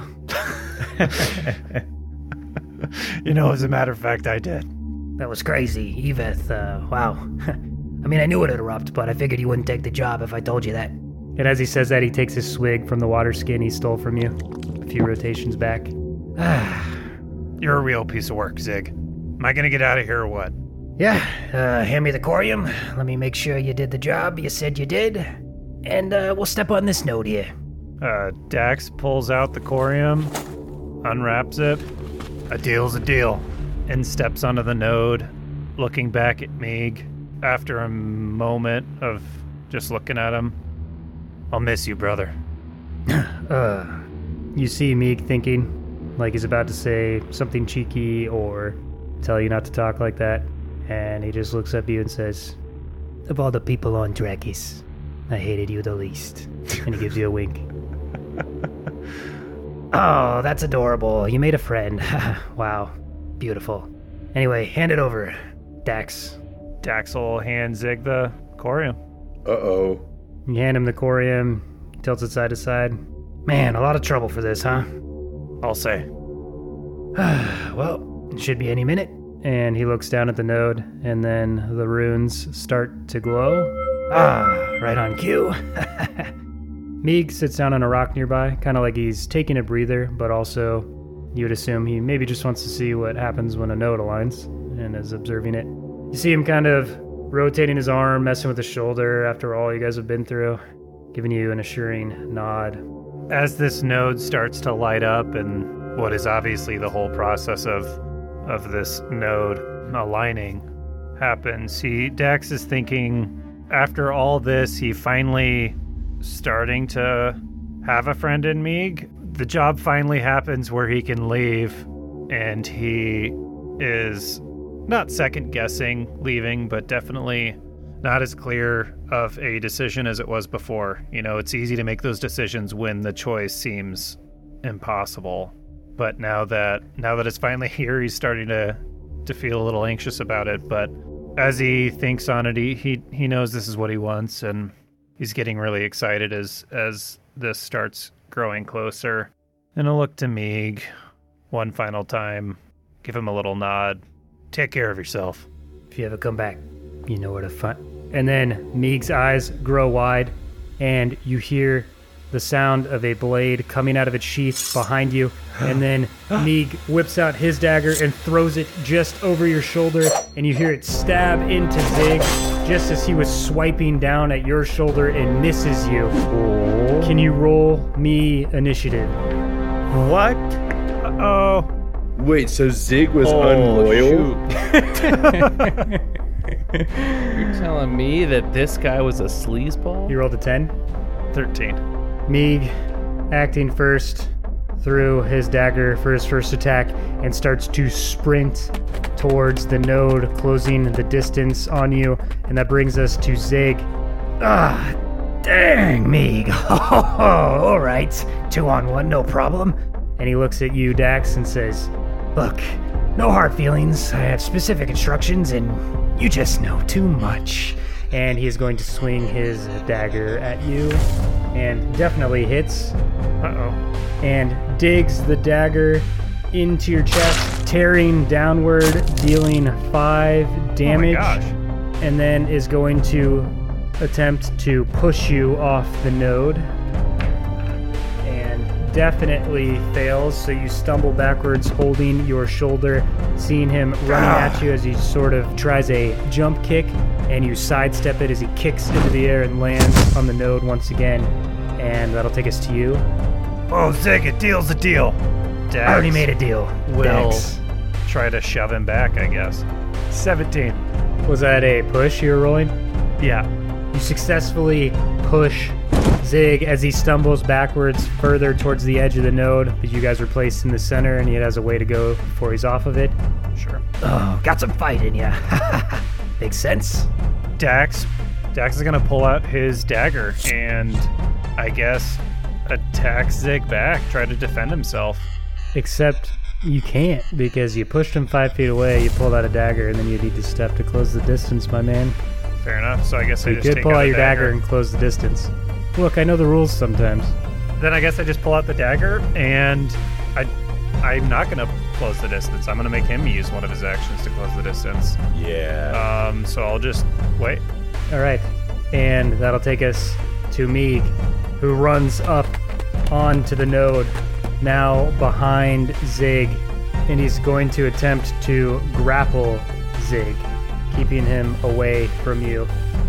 You know, as a matter of fact, I did. That was crazy. Yveth, wow. I mean, I knew it'd erupt, but I figured you wouldn't take the job if I told you that. And as he says that, he takes a swig from the water skin he stole from you a few rotations back. You're a real piece of work, Zig. Am I gonna get out of here or what? Yeah, hand me the corium. Let me make sure you did the job you said you did. And we'll step on this node here. Dax pulls out the corium, unwraps it. A deal's a deal. And steps onto the node, looking back at Meeg. After a moment of just looking at him, "I'll miss you, brother." You see Meeg thinking, like he's about to say something cheeky or tell you not to talk like that. And he just looks up at you and says, Of all the people on Drakis, I hated you the least. and he gives you a wink. Oh, that's adorable. You made a friend. Wow. Beautiful. Anyway, hand it over, Dax. Dax will hand Zig the corium. Uh-oh. You hand him the corium, tilts it side to side. Man, a lot of trouble for this, huh? I'll say. Well, it should be any minute. And he looks down at the node, and then the runes start to glow. Right on cue. Meeg sits down on a rock nearby, kind of like he's taking a breather, but also you would assume he maybe just wants to see what happens when a node aligns and is observing it. You see him kind of rotating his arm, messing with his shoulder after all you guys have been through, giving you an assuring nod. As this node starts to light up and what is obviously the whole process of this node aligning happens, Dax is thinking after all this, he finally starting to have a friend in Meeg. The job finally happens where he can leave, and he is not second guessing leaving, but definitely not as clear of a decision as it was before. You know, it's easy to make those decisions when the choice seems impossible. But now that it's finally here, he's starting to feel a little anxious about it. But as he thinks on it, he knows this is what he wants, and he's getting really excited as this starts growing closer. And I'll look to Meeg one final time, give him a little nod. Take care of yourself. If you ever come back, you know where to find. And then Meeg's eyes grow wide, and you hear the sound of a blade coming out of its sheath behind you, and then Meeg whips out his dagger and throws it just over your shoulder, and you hear it stab into Zig just as he was swiping down at your shoulder and misses you. Can you roll me initiative? What? Uh-oh. Wait, so Zig was unloyal? You're telling me that this guy was a sleazeball? You rolled a 10? 13. Meeg, acting first, threw his dagger for his first attack and starts to sprint towards the node, closing the distance on you, and that brings us to Zig. Ah, dang, Meeg. All right. 2-on-1, no problem. And he looks at you, Dax, and says, Look, no hard feelings. I have specific instructions, and you just know too much. and he is going to swing his dagger at you, and definitely hits. And digs the dagger into your chest, tearing downward, dealing 5 damage. Oh my gosh. And then is going to attempt to push you off the node. And definitely fails, so you stumble backwards, holding your shoulder, seeing him running at you as he sort of tries a jump kick, and you sidestep it as he kicks into the air and lands on the node once again. And that'll take us to you. Oh, Zig, a deal's a deal. Dax I already made a deal. will Dax. try to shove him back, I guess. 17. Was that a push you were rolling? Yeah. You successfully push Zig as he stumbles backwards further towards the edge of the node, but you guys are placed in the center and he has a way to go before he's off of it. Sure. Oh, got some fight in ya. Makes sense. Dax is gonna pull out his dagger and, I guess, attack Zig back, try to defend himself. Except you can't, because you pushed him 5 feet away, you pulled out a dagger, and then you need to step to close the distance, my man. Fair enough, so I guess I You just could take pull out out a your dagger and close the distance. Look, I know the rules sometimes. Then I guess I just pull out the dagger, and I'm not going to close the distance. I'm going to make him use one of his actions to close the distance. Yeah. So I'll just wait. All right, and that'll take us to Meeg, who runs up onto the node, now behind Zig, and he's going to attempt to grapple Zig, keeping him away from you.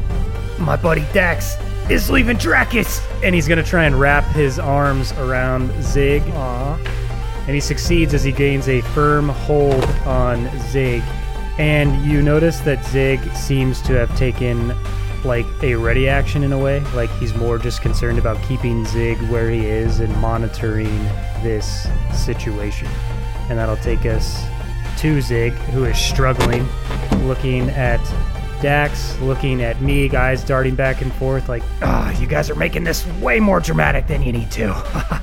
My buddy Dax is leaving Dracus. And he's going to try and wrap his arms around Zig. And he succeeds as he gains a firm hold on Zig. And you notice that Zig seems to have taken like a ready action in a way. Like he's more just concerned about keeping Zig where he is and monitoring this situation. And that'll take us to Zig, who is struggling, looking at Dax, looking at Meeg, eyes darting back and forth like, You guys are making this way more dramatic than you need to.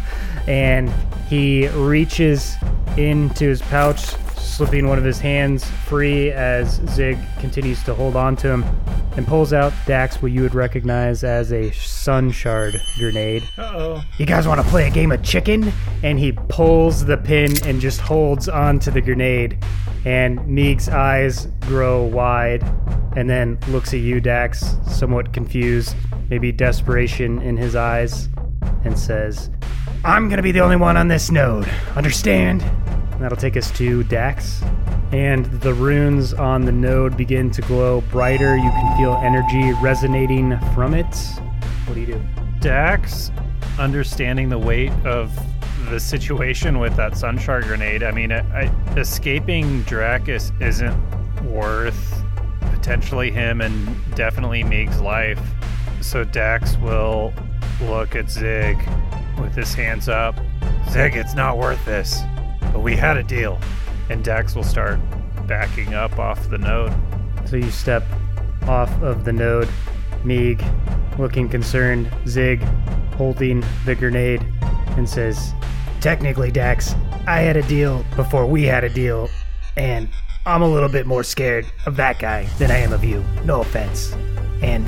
and he reaches into his pouch, slipping one of his hands free as Zig continues to hold on to him, and pulls out, Dax, what you would recognize as a sun shard grenade. You guys want to play a game of chicken? And he pulls the pin and just holds onto the grenade. And Meeg's eyes grow wide and then looks at you, Dax, somewhat confused, maybe desperation in his eyes, and says, I'm going to be the only one on this node. Understand? and that'll take us to Dax. And the runes on the node begin to glow brighter. You can feel energy resonating from it. What do you do? Dax, understanding the weight of the situation with that sunshard grenade, I mean, escaping Dracus isn't worth potentially him and definitely Meeg's life. So Dax will look at Zig with his hands up. Zig, it's not worth this, but we had a deal. And Dax will start backing up off the node. So you step off of the node. Meeg, looking concerned. Zig, holding the grenade, and says, Technically, Dax, I had a deal before we had a deal, and I'm a little bit more scared of that guy than I am of you. No offense. And,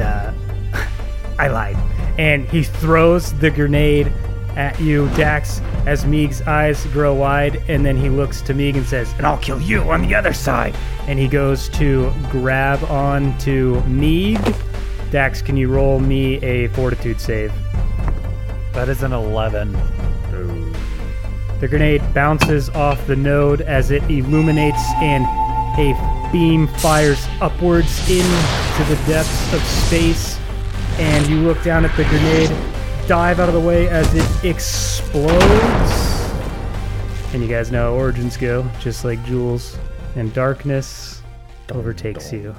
I lied. And he throws the grenade at you, Dax, as Meeg's eyes grow wide, and then he looks to Meeg and says, And I'll kill you on the other side. And he goes to grab onto Meeg. Dax, can you roll me a fortitude save? That is an 11. The grenade bounces off the node as it illuminates and a beam fires upwards into the depths of space. And you look down at the grenade, dive out of the way as it explodes. And you guys know how origins go, just like Jules. And darkness overtakes you.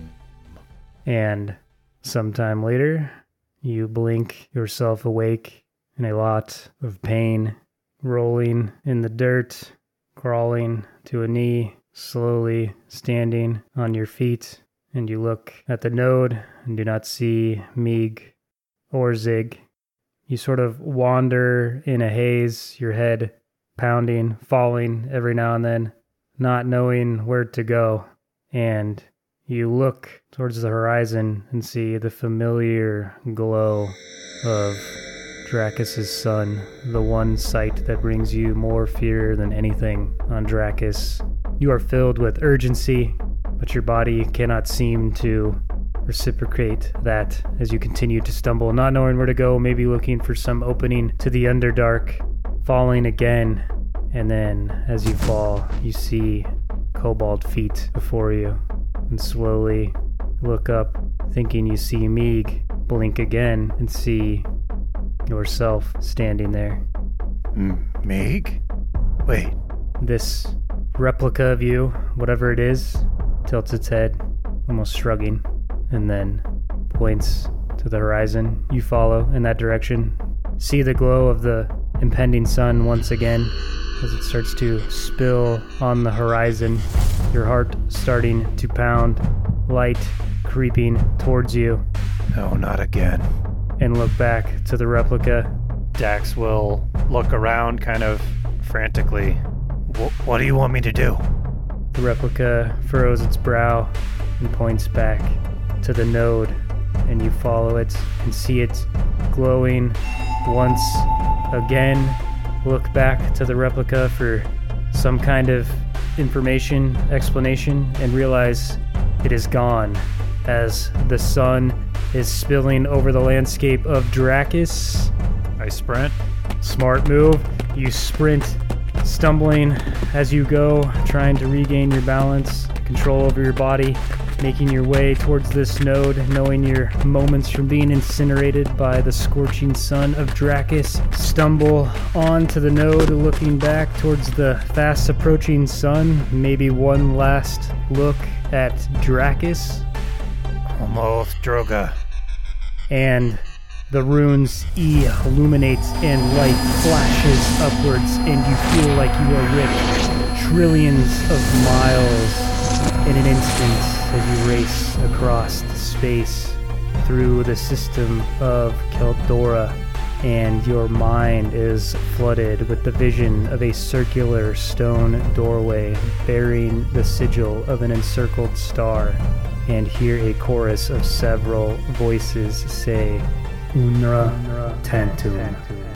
And sometime later, you blink yourself awake in a lot of pain, rolling in the dirt, crawling to a knee, slowly standing on your feet, and you look at the node and do not see Meeg or Zig. You sort of wander in a haze, your head pounding, falling every now and then, not knowing where to go, and you look towards the horizon and see the familiar glow of Drakis' sun, the one sight that brings you more fear than anything on Drakis. You are filled with urgency, but your body cannot seem to reciprocate that as you continue to stumble, not knowing where to go, maybe looking for some opening to the Underdark, falling again, and then as you fall, you see cobalt feet before you, and slowly look up, thinking you see Meeg, blink again, and see yourself standing there. Meeg? Wait. This replica of you, whatever it is, tilts its head, almost shrugging, and then points to the horizon. You follow in that direction. See the glow of the impending sun once again as it starts to spill on the horizon. Your heart starting to pound, light creeping towards you. No, not again. And look back to the replica. Dax will look around kind of frantically. What do you want me to do? The replica furrows its brow and points back to the node, and you follow it and see it glowing once again. Look back to the replica for some kind of information, explanation, and realize it is gone as the sun is spilling over the landscape of Drakis. I sprint. Smart move. You sprint, stumbling as you go, trying to regain your balance, control over your body, making your way towards this node, knowing your moments from being incinerated by the scorching sun of Drakis. Stumble onto the node, looking back towards the fast approaching sun. Maybe one last look at Drakis. Almost Droga. And the runes E illuminates and light flashes upwards, and you feel like you are ripped trillions of miles in an instant as you race across the space through the system of Keldora, and your mind is flooded with the vision of a circular stone doorway bearing the sigil of an encircled star, and hear a chorus of several voices say, Unra Tantum.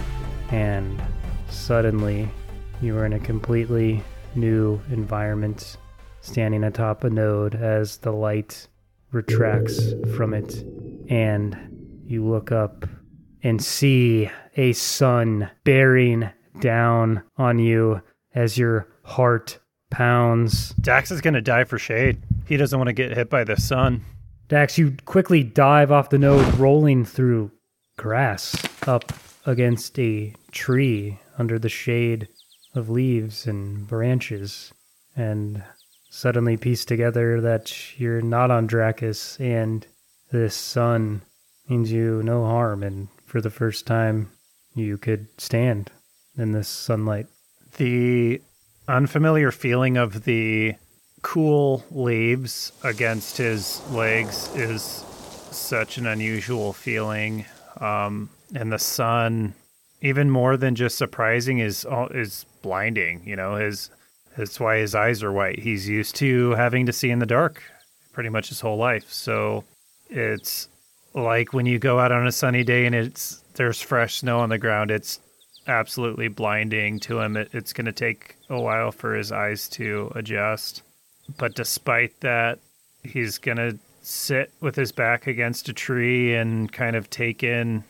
And suddenly, you are in a completely new environment, standing atop a node as the light retracts from it, and you look up and see a sun bearing down on you as your heart pounds. Dax is going to die for shade. He doesn't want to get hit by the sun. Dax, you quickly dive off the node, rolling through grass up against a tree under the shade of leaves and branches, and suddenly piece together that you're not on Drakis, and this sun means you no harm, and for the first time you could stand in this sunlight. The unfamiliar feeling of the cool leaves against his legs is such an unusual feeling. And the sun, even more than just surprising, is blinding. You know, that's why his eyes are white. He's used to having to see in the dark pretty much his whole life. So it's like when you go out on a sunny day and there's fresh snow on the ground, it's absolutely blinding to him. It's going to take a while for his eyes to adjust. But despite that, he's going to sit with his back against a tree and kind of take in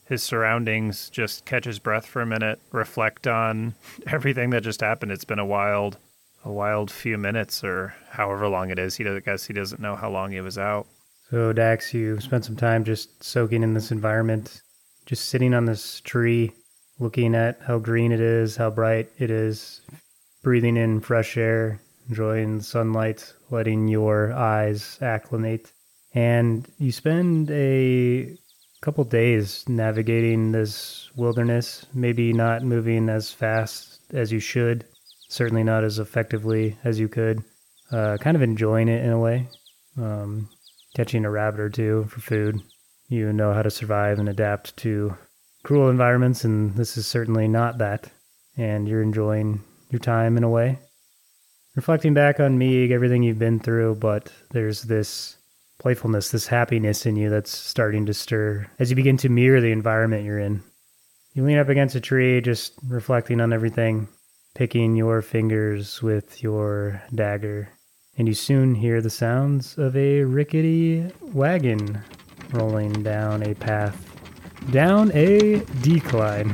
his surroundings, just catch his breath for a minute, reflect on everything that just happened. It's been a wild few minutes, or however long it is. I guess he doesn't know how long he was out. So Dax, you spent some time just soaking in this environment, just sitting on this tree, looking at how green it is, how bright it is, breathing in fresh air, enjoying the sunlight, letting your eyes acclimate. And you spend a couple days navigating this wilderness, maybe not moving as fast as you should, certainly not as effectively as you could, kind of enjoying it in a way, catching a rabbit or two for food. You know how to survive and adapt to cruel environments, and this is certainly not that, and you're enjoying your time in a way. Reflecting back on Meeg, everything you've been through, but there's this playfulness, this happiness in you that's starting to stir as you begin to mirror the environment you're in. You lean up against a tree, just reflecting on everything, picking your fingers with your dagger, and you soon hear the sounds of a rickety wagon rolling down a path, down a decline.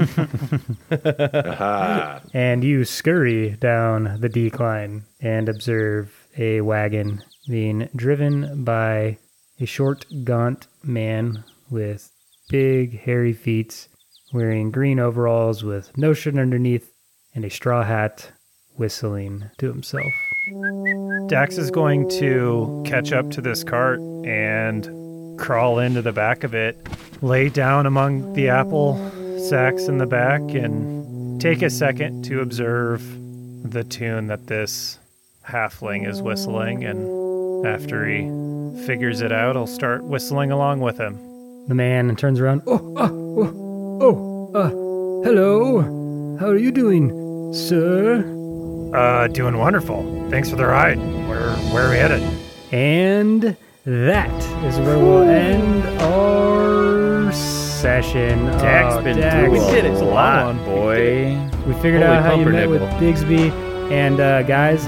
And you scurry down the decline and observe a wagon being driven by a short, gaunt man with big, hairy feet, wearing green overalls with no shirt underneath and a straw hat, whistling to himself. Dax is going to catch up to this cart and crawl into the back of it, lay down among the apple sacks in the back, and take a second to observe the tune that this halfling is whistling, and after he figures it out, he'll start whistling along with him. The man turns around. Hello. How are you doing, sir? Doing wonderful. Thanks for the ride. Where are we headed? And that is where we'll end our session. Dax been Dax, through We did it. a lot, boy. We figured Holy out how you met with pumpernickel. Bigsby. And guys,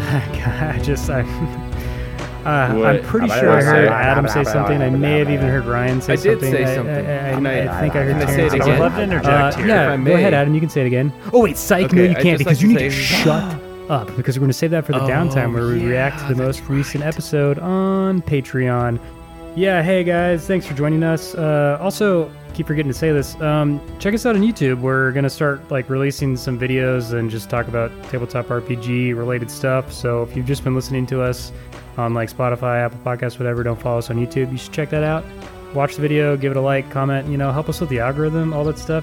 I'm pretty sure I heard Adam say something. I may have even heard Ryan say I did something. say something. I think I heard Can I say Terrence. it I again? would love to interject here. Yeah, if I go may. ahead, Adam. You can say it again. Oh wait, psych! No, Okay, you I'd can't just because like you to need to say- shut up because we're going to save that for the downtime where we react to the most recent episode on Patreon. Yeah, hey guys, thanks for joining us. Also, keep forgetting to say this. Check us out on YouTube. We're gonna start releasing some videos and just talk about tabletop RPG related stuff. So if you've just been listening to us on Spotify, Apple Podcasts, whatever, don't follow us on YouTube. You should check that out. Watch the video, give it a like, comment. Help us with the algorithm, all that stuff.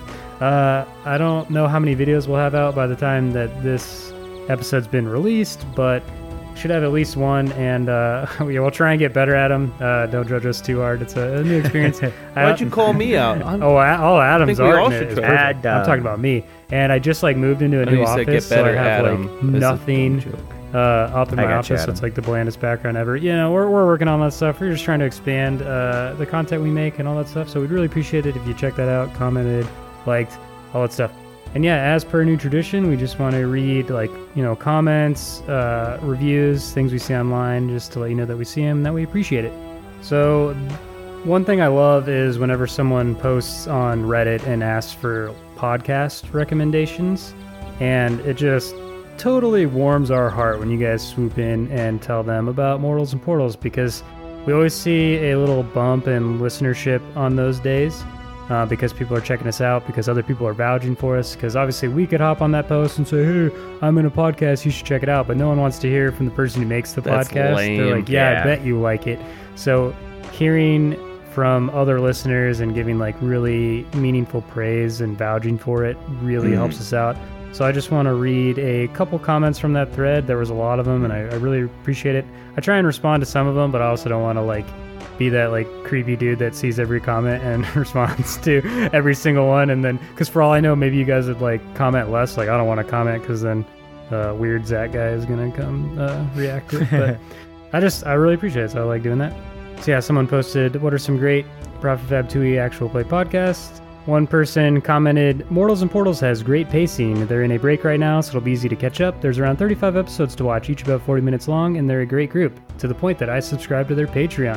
I don't know how many videos we'll have out by the time that this episode's been released, but should have at least one, and we'll try and get better at them. Don't judge us too hard. It's a new experience. Why'd you call me out? all Adam's I think we all art in it should is try. perfect. I'm talking about me, and I just moved into a Oh, new you said get office, so I better have at 'em. That's a dumb nothing joke. up in I my got you, office. So Adam. it's the blandest background ever. We're working on that stuff. We're just trying to expand the content we make and all that stuff. So we'd really appreciate it if you check that out, commented, liked, all that stuff. And yeah, as per new tradition, we just want to read comments, reviews, things we see online, just to let you know that we see them and that we appreciate it. So one thing I love is whenever someone posts on Reddit and asks for podcast recommendations, and it just totally warms our heart when you guys swoop in and tell them about Mortals and Portals, because we always see a little bump in listenership on those days. Because people are checking us out, because other people are vouching for us, because obviously we could hop on that post and say, hey, I'm in a podcast, you should check it out, but no one wants to hear from the person who makes the That's podcast. lame. They're like, yeah, Yeah. I bet you like it. So hearing from other listeners and giving really meaningful praise and vouching for it really helps us out. So I just want to read a couple comments from that thread. There was a lot of them, and I really appreciate it. I try and respond to some of them, but I also don't want to be that creepy dude that sees every comment and responds to every single one, and then because for all I know, maybe you guys would comment less. I don't want to comment because then weird Zach guy is gonna come react to it. But I really appreciate it, so I like doing that. So yeah, someone posted, what are some great Prophet Fab 2e actual play podcasts? One person commented, Mortals and Portals has great pacing. They're in a break right now, so it'll be easy to catch up. There's around 35 episodes to watch, each about 40 minutes long, and they're a great group, to the point that I subscribe to their Patreon.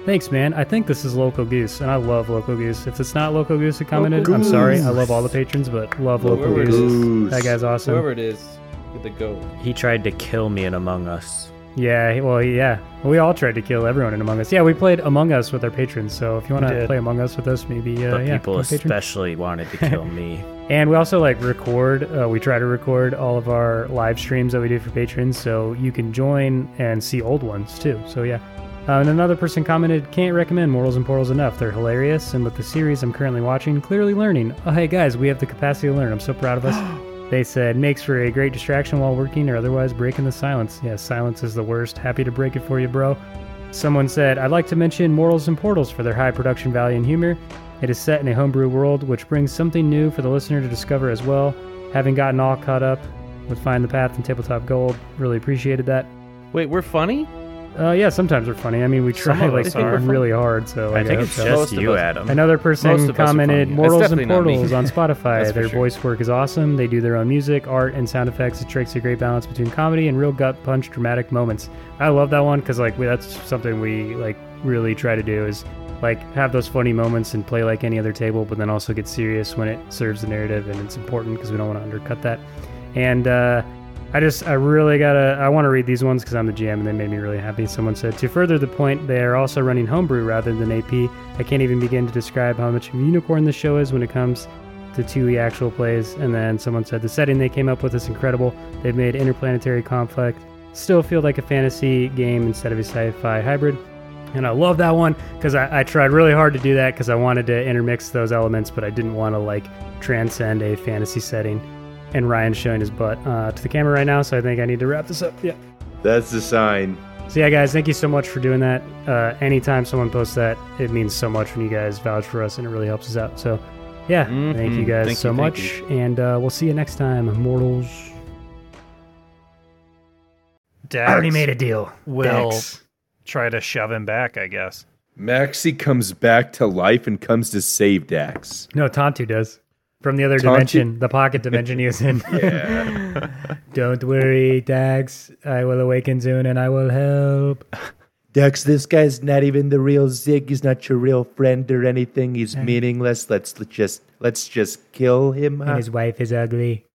Thanks, man. I think this is Local Goose, and I love Local Goose. If it's not Local Goose who commented, I'm sorry. I love all the patrons, but love Local whoever it Goose. That guy's awesome. Whoever it is, get the goat. He tried to kill me in Among Us. Yeah, yeah. We all tried to kill everyone in Among Us. Yeah, we played Among Us with our patrons, so if you want to play Among Us with us, maybe, But yeah. people especially wanted to kill me. And we also record, we try to record all of our live streams that we do for patrons, so you can join and see old ones too. So yeah. And another person commented, can't recommend Mortals and Portals enough. They're hilarious, and with the series I'm currently watching, clearly learning. Oh, hey guys, we have the capacity to learn. I'm so proud of us. They said, makes for a great distraction while working or otherwise breaking the silence. Yeah, silence is the worst. Happy to break it for you, bro. Someone said, I'd like to mention Mortals and Portals for their high production value and humor. It is set in a homebrew world, which brings something new for the listener to discover as well. Having gotten all caught up with Find the Path and Tabletop Gold, really appreciated that. Wait, we're funny? Yeah, sometimes we're funny. I mean, we try really hard. So I think it's just you, Adam. Another person commented, Mortals and Portals on Spotify. Their sure. voice work is awesome. They do their own music, art, and sound effects. It strikes a great balance between comedy and real gut punch dramatic moments. I love that one because that's something we really try to do is have those funny moments and play like any other table, but then also get serious when it serves the narrative and it's important because we don't want to undercut that. And I want to read these ones because I'm the GM and they made me really happy. Someone said, to further the point, they are also running homebrew rather than AP. I can't even begin to describe how much of a unicorn this show is when it comes to 2E actual plays. And then someone said, the setting they came up with is incredible. They've made interplanetary conflict still feel like a fantasy game instead of a sci-fi hybrid. And I love that one because I tried really hard to do that because I wanted to intermix those elements, but I didn't want to transcend a fantasy setting. And Ryan's showing his butt to the camera right now, so I think I need to wrap this up. Yeah. That's the sign. So yeah, guys, thank you so much for doing that. Anytime someone posts that, it means so much when you guys vouch for us, and it really helps us out. So yeah, thank you guys so much, and we'll see you next time, Mortals. Dax I already made a deal. will Dax. try to shove him back, I guess. Maxie comes back to life and comes to save Dax. No, Tontu does. From the other dimension, the pocket dimension he was in. Yeah. Don't worry, Dax. I will awaken soon and I will help. Dax, this guy's not even the real Zig. He's not your real friend or anything. He's meaningless. Let's just kill him. And his wife is ugly.